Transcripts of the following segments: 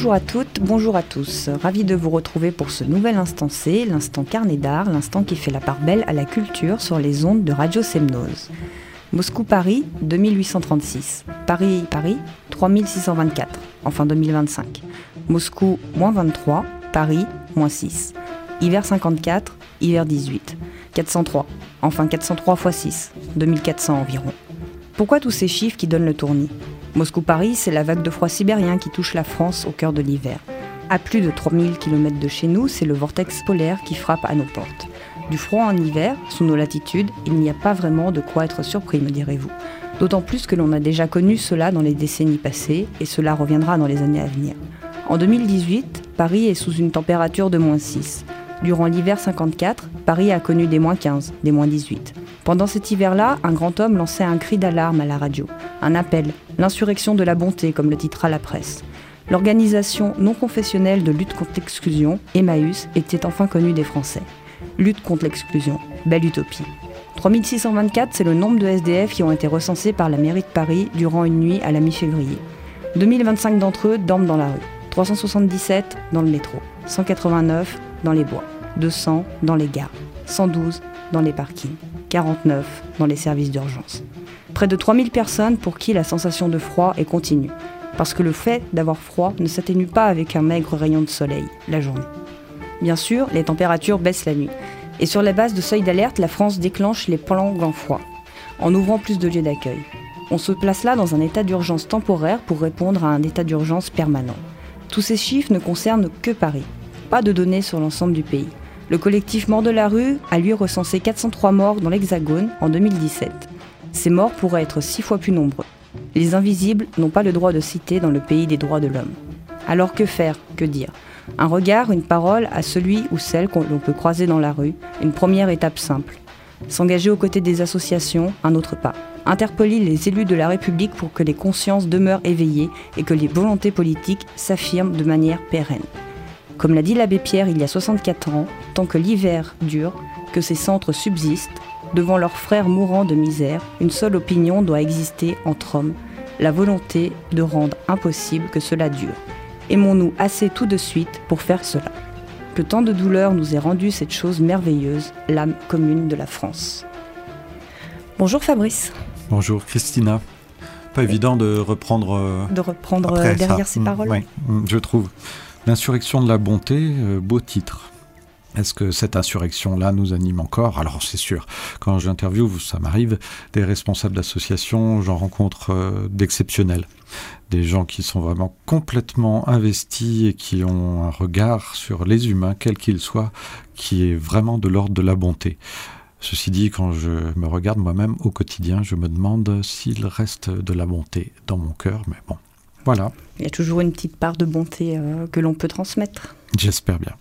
Bonjour à toutes, bonjour à tous. Ravi de vous retrouver pour ce nouvel instant C, l'instant carnet d'art, l'instant qui fait la part belle à la culture sur les ondes de Radio Semnose. Moscou-Paris, 2836. Paris, 3624, en fin 2025. Moscou, moins 23, Paris, moins 6. Hiver 54, hiver 18. 403, enfin 403 x 6, 2400 environ. Pourquoi tous ces chiffres qui donnent le tournis ? Moscou-Paris, c'est la vague de froid sibérien qui touche la France au cœur de l'hiver. À plus de 3000 km de chez nous, c'est le vortex polaire qui frappe à nos portes. Du froid en hiver, sous nos latitudes, il n'y a pas vraiment de quoi être surpris, me direz-vous. D'autant plus que l'on a déjà connu cela dans les décennies passées, et cela reviendra dans les années à venir. En 2018, Paris est sous une température de moins 6. Durant l'hiver 54, Paris a connu des moins 15, des moins 18. Pendant cet hiver-là, un grand homme lançait un cri d'alarme à la radio, un appel, l'insurrection de la bonté, comme le titrera la presse. L'organisation non confessionnelle de lutte contre l'exclusion, Emmaüs, était enfin connue des Français. Lutte contre l'exclusion, belle utopie. 3624, c'est le nombre de SDF qui ont été recensés par la mairie de Paris durant une nuit à la mi-février. 2025 d'entre eux dorment dans la rue, 377 dans le métro, 189 dans les bois, 200 dans les gares, 112 dans les parkings, 49 dans les services d'urgence. Près de 3000 personnes pour qui la sensation de froid est continue, parce que le fait d'avoir froid ne s'atténue pas avec un maigre rayon de soleil, la journée. Bien sûr, les températures baissent la nuit, et sur la base de seuil d'alerte, la France déclenche les plans grand froid, en ouvrant plus de lieux d'accueil. On se place là dans un état d'urgence temporaire pour répondre à un état d'urgence permanent. Tous ces chiffres ne concernent que Paris, pas de données sur l'ensemble du pays. Le collectif Morts de la rue a lui recensé 403 morts dans l'Hexagone en 2017. Ces morts pourraient être 6 fois plus nombreux. Les invisibles n'ont pas le droit de citer dans le pays des droits de l'homme. Alors que faire, que dire ? Un regard, une parole à celui ou celle qu'on peut croiser dans la rue, une première étape simple. S'engager aux côtés des associations, un autre pas. Interpeller les élus de la République pour que les consciences demeurent éveillées et que les volontés politiques s'affirment de manière pérenne. Comme l'a dit l'abbé Pierre il y a 64 ans, tant que l'hiver dure, que ces centres subsistent, devant leurs frères mourants de misère, une seule opinion doit exister entre hommes, la volonté de rendre impossible que cela dure. Aimons-nous assez tout de suite pour faire cela. Que tant de douleur nous ait rendu cette chose merveilleuse, l'âme commune de la France. Bonjour Fabrice. Bonjour Christina. Pas évident de reprendre... derrière ces paroles. Oui, je trouve. L'insurrection de la bonté, beau titre. Est-ce que cette insurrection-là nous anime encore ? Alors c'est sûr, quand j'interviewe, ça m'arrive, des responsables d'associations, j'en rencontre d'exceptionnels. Des gens qui sont vraiment complètement investis et qui ont un regard sur les humains, quels qu'ils soient, qui est vraiment de l'ordre de la bonté. Ceci dit, quand je me regarde moi-même au quotidien, je me demande s'il reste de la bonté dans mon cœur, mais bon, voilà. Il y a toujours une petite part de bonté que l'on peut transmettre. J'espère bien.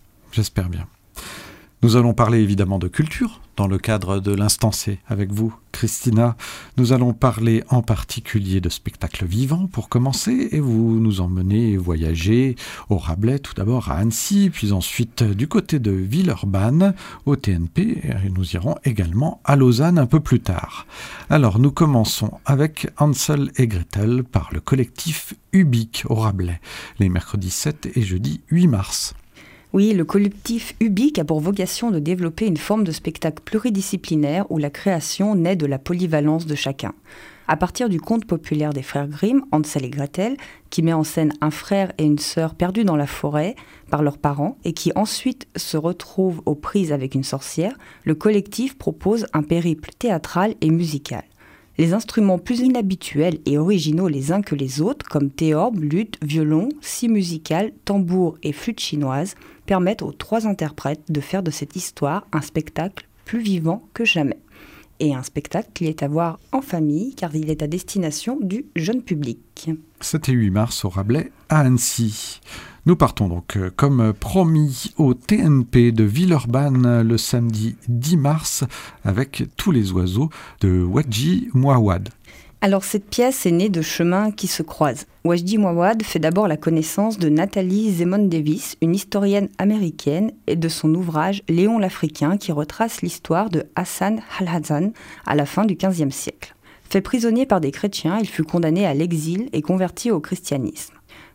Nous allons parler évidemment de culture dans le cadre de l'Instant C avec vous, Christina. Nous allons parler en particulier de spectacles vivants pour commencer et vous nous emmenez voyager au Rabelais, tout d'abord à Annecy, puis ensuite du côté de Villeurbanne au TNP et nous irons également à Lausanne un peu plus tard. Alors nous commençons avec Hansel et Gretel par le collectif Ubik au Rabelais, les mercredis 7 et jeudi 8 mars. Oui, le collectif Ubik a pour vocation de développer une forme de spectacle pluridisciplinaire où la création naît de la polyvalence de chacun. À partir du conte populaire des frères Grimm, Hansel et Gretel, qui met en scène un frère et une sœur perdus dans la forêt par leurs parents et qui ensuite se retrouvent aux prises avec une sorcière, le collectif propose un périple théâtral et musical. Les instruments plus inhabituels et originaux les uns que les autres, comme théorbe, luth, violon, scie musicale, tambour et flûte chinoise, permettent aux 3 interprètes de faire de cette histoire un spectacle plus vivant que jamais. Et un spectacle qui est à voir en famille, car il est à destination du jeune public. 7 et 8 mars au Rabelais à Annecy. Nous partons donc, comme promis, au TNP de Villeurbanne le samedi 10 mars avec Tous les oiseaux de Wadji Mouawad. Alors cette pièce est née de chemins qui se croisent. Wadji Mouawad fait d'abord la connaissance de Nathalie Zemon Davis, une historienne américaine, et de son ouvrage Léon l'Africain qui retrace l'histoire de Hassan al-Hassan à la fin du XVe siècle. Fait prisonnier par des chrétiens, il fut condamné à l'exil et converti au christianisme.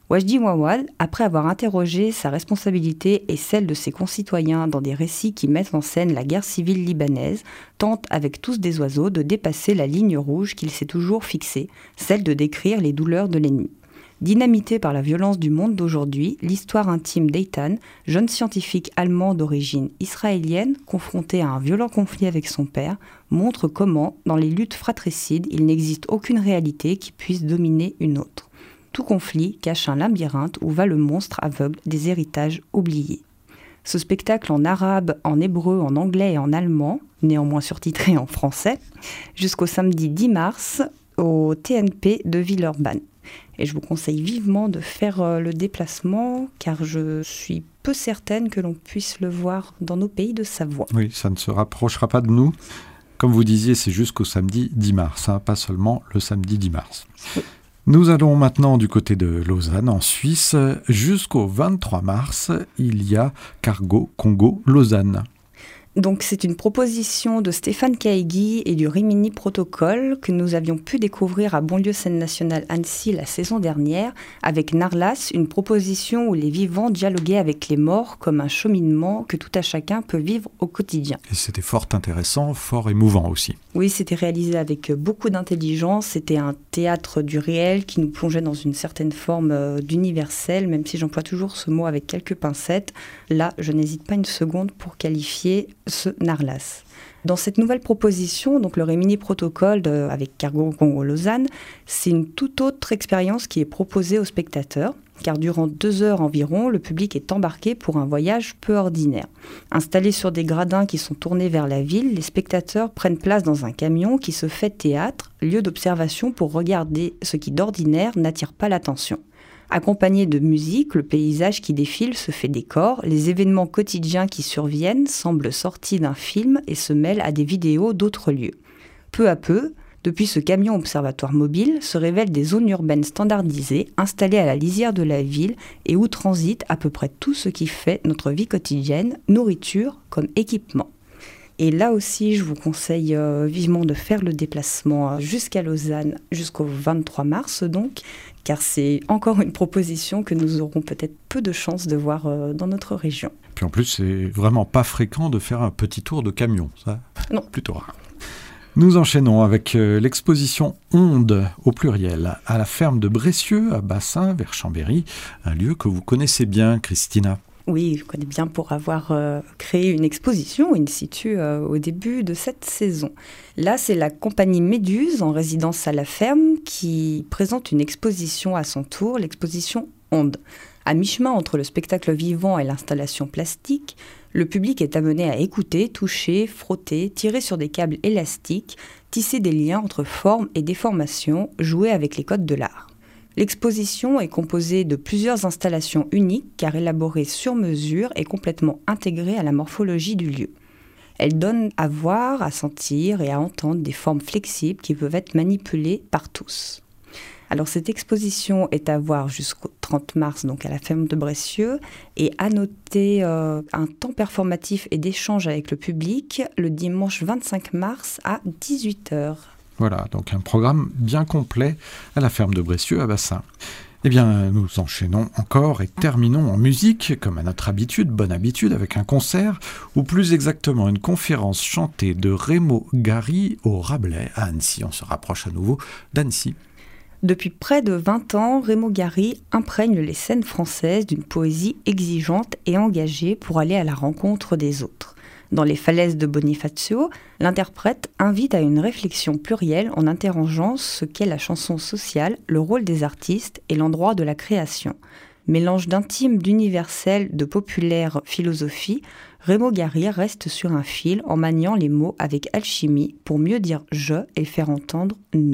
Wajdi Mouawad, après avoir interrogé sa responsabilité et celle de ses concitoyens dans des récits qui mettent en scène la guerre civile libanaise, tente avec Tous des oiseaux de dépasser la ligne rouge qu'il s'est toujours fixée, celle de décrire les douleurs de l'ennemi. Dynamité par la violence du monde d'aujourd'hui, l'histoire intime d'Eitan, jeune scientifique allemand d'origine israélienne, confronté à un violent conflit avec son père, montre comment, dans les luttes fratricides, il n'existe aucune réalité qui puisse dominer une autre. Tout conflit cache un labyrinthe où va le monstre aveugle des héritages oubliés. Ce spectacle en arabe, en hébreu, en anglais et en allemand, néanmoins surtitré en français, jusqu'au samedi 10 mars au TNP de Villeurbanne. Et je vous conseille vivement de faire le déplacement, car je suis peu certaine que l'on puisse le voir dans nos pays de Savoie. Oui, ça ne se rapprochera pas de nous. Comme vous disiez, c'est jusqu'au samedi 10 mars, pas seulement le samedi 10 mars. Oui. Nous allons maintenant du côté de Lausanne, en Suisse. Jusqu'au 23 mars, il y a Cargo Congo Lausanne. Donc c'est une proposition de Stéphane Kaegi et du Rimini Protocol que nous avions pu découvrir à Bonlieu Scène Nationale Annecy la saison dernière avec Narlas, une proposition où les vivants dialoguaient avec les morts comme un cheminement que tout à chacun peut vivre au quotidien. Et c'était fort intéressant, fort émouvant aussi. Oui, c'était réalisé avec beaucoup d'intelligence, c'était un théâtre du réel qui nous plongeait dans une certaine forme d'universel, même si j'emploie toujours ce mot avec quelques pincettes. Là, je n'hésite pas une seconde pour qualifier ce Narlas. Dans cette nouvelle proposition, donc le Rimini Protocol avec Cargo Congo Lausanne, c'est une toute autre expérience qui est proposée aux spectateurs, car durant 2 heures environ, le public est embarqué pour un voyage peu ordinaire. Installés sur des gradins qui sont tournés vers la ville, les spectateurs prennent place dans un camion qui se fait théâtre, lieu d'observation pour regarder ce qui d'ordinaire n'attire pas l'attention. Accompagné de musique, le paysage qui défile se fait décor, les événements quotidiens qui surviennent semblent sortis d'un film et se mêlent à des vidéos d'autres lieux. Peu à peu, depuis ce camion observatoire mobile, se révèlent des zones urbaines standardisées, installées à la lisière de la ville et où transite à peu près tout ce qui fait notre vie quotidienne, nourriture comme équipement. Et là aussi, je vous conseille vivement de faire le déplacement jusqu'à Lausanne, jusqu'au 23 mars donc, car c'est encore une proposition que nous aurons peut-être peu de chance de voir dans notre région. Puis en plus, c'est vraiment pas fréquent de faire un petit tour de camion, ça. Non. Plutôt rare. Nous enchaînons avec l'exposition Onde, au pluriel, à la ferme de Bressieux, à Bassin, vers Chambéry, un lieu que vous connaissez bien, Christina. Oui, je connais bien pour avoir créé une exposition in situ au début de cette saison. Là, c'est la compagnie Méduse, en résidence à la ferme, qui présente une exposition à son tour, l'exposition Onde. À mi-chemin entre le spectacle vivant et l'installation plastique, le public est amené à écouter, toucher, frotter, tirer sur des câbles élastiques, tisser des liens entre forme et déformation, jouer avec les codes de l'art. L'exposition est composée de plusieurs installations uniques car élaborées sur mesure et complètement intégrées à la morphologie du lieu. Elle donne à voir, à sentir et à entendre des formes flexibles qui peuvent être manipulées par tous. Alors cette exposition est à voir jusqu'au 30 mars, donc à la ferme de Bressieux, et à noter un temps performatif et d'échange avec le public le dimanche 25 mars à 18h. Voilà, donc un programme bien complet à la ferme de Bressieux à Bassin. Eh bien, nous enchaînons encore et terminons en musique, comme à notre habitude, bonne habitude, avec un concert, ou plus exactement une conférence chantée de Rémo Gary au Rabelais à Annecy. On se rapproche à nouveau d'Annecy. Depuis près de 20 ans, Rémo Gary imprègne les scènes françaises d'une poésie exigeante et engagée pour aller à la rencontre des autres. Dans les falaises de Bonifacio, l'interprète invite à une réflexion plurielle en interrogeant ce qu'est la chanson sociale, le rôle des artistes et l'endroit de la création. Mélange d'intime, d'universel, de populaire philosophie, Rémo Gary reste sur un fil en maniant les mots avec alchimie pour mieux dire « je » et faire entendre « nous ».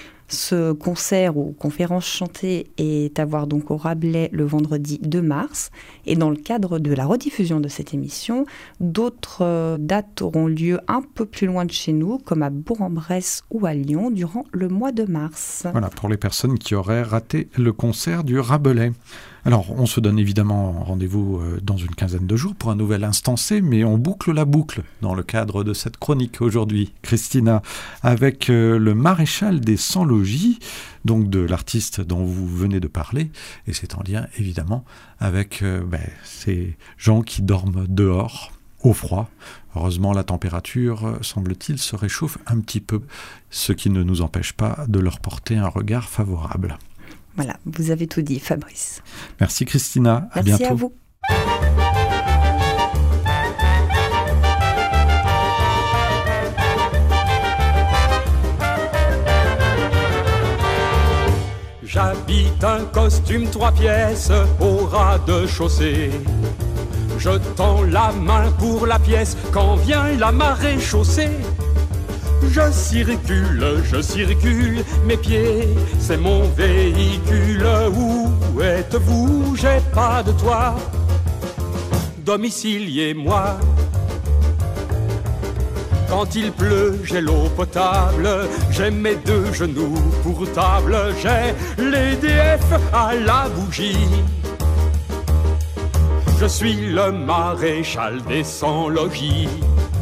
Ce concert ou conférence chantée est à voir donc au Rabelais le vendredi 2 mars. Et dans le cadre de la rediffusion de cette émission, d'autres dates auront lieu un peu plus loin de chez nous, comme à Bourg-en-Bresse ou à Lyon, durant le mois de mars. Voilà, pour les personnes qui auraient raté le concert du Rabelais. Alors, on se donne évidemment rendez-vous dans une quinzaine de jours pour un nouvel instancé, mais on boucle la boucle dans le cadre de cette chronique aujourd'hui, Christina, avec le maréchal des 100 logis, donc de l'artiste dont vous venez de parler, et c'est en lien évidemment avec ces gens qui dorment dehors, au froid. Heureusement, la température, semble-t-il, se réchauffe un petit peu, ce qui ne nous empêche pas de leur porter un regard favorable. Voilà, vous avez tout dit, Fabrice. Merci Christina, à bientôt. Merci à vous. J'habite un costume 3 pièces au rez-de-chaussée. Je tends la main pour la pièce quand vient la marée chaussée. Je circule, mes pieds, c'est mon véhicule. Où êtes-vous? J'ai pas de toit. Domiciliez-moi. Quand il pleut, j'ai l'eau potable. J'ai mes 2 genoux pour table. J'ai l'EDF à la bougie. Je suis le maréchal des 100 logis.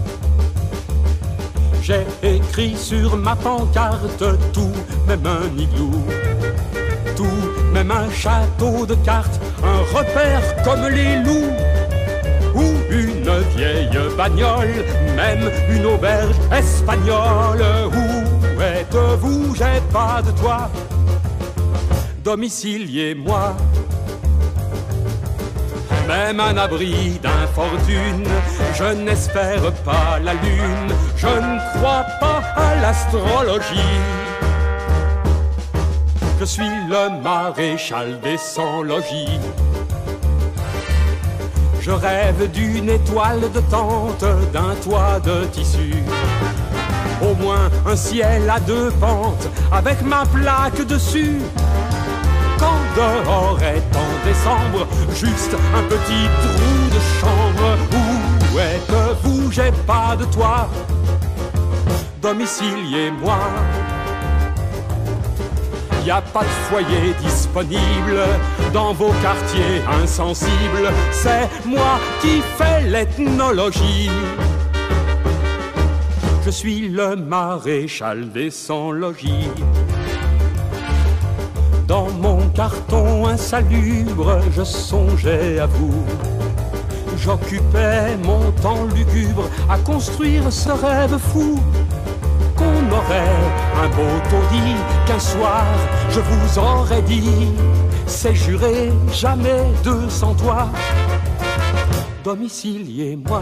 J'ai écrit sur ma pancarte tout, même un igloo, tout, même un château de cartes, un repère comme les loups, ou une vieille bagnole, même une auberge espagnole. Où êtes-vous? J'ai pas de toit. Domiciliez-moi. Même un abri d'infortune, je n'espère pas la lune, je ne crois pas à l'astrologie. Je suis le maréchal des 100 logis. Je rêve d'une étoile de tente, d'un toit de tissu. Au moins un ciel à 2 pentes, avec ma plaque dessus. Quand dehors est en décembre, juste un petit trou de chambre. Où êtes-vous? J'ai pas de toit. Domiciliez-moi. Y a pas de foyer disponible dans vos quartiers insensibles. C'est moi qui fais l'ethnologie. Je suis le maréchal des 100 logis. Dans mon carton insalubre, je songeais à vous. J'occupais mon temps lugubre à construire ce rêve fou. Qu'on aurait un beau taudis, qu'un soir je vous aurais dit, c'est juré, jamais 200 toits. Domiciliez-moi.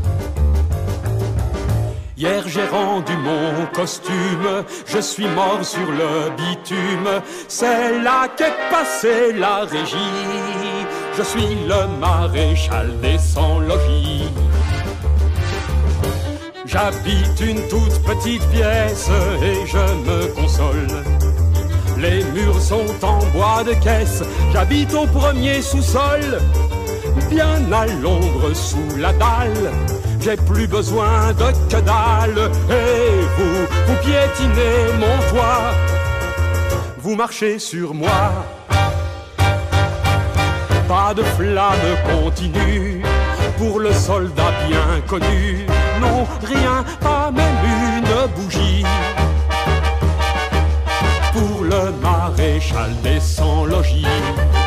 Hier j'ai rendu mon costume, je suis mort sur le bitume. C'est là qu'est passée la régie. Je suis le maréchal des 100 logis. J'habite une toute petite pièce et je me console. Les murs sont en bois de caisse, j'habite au 1er sous-sol. Bien à l'ombre sous la dalle, j'ai plus besoin de que dalle. Et vous piétinez mon toit, vous marchez sur moi. Pas de flamme continue pour le soldat bien connu. Non, rien, pas même une bougie. Pour le maréchal des 100 logis.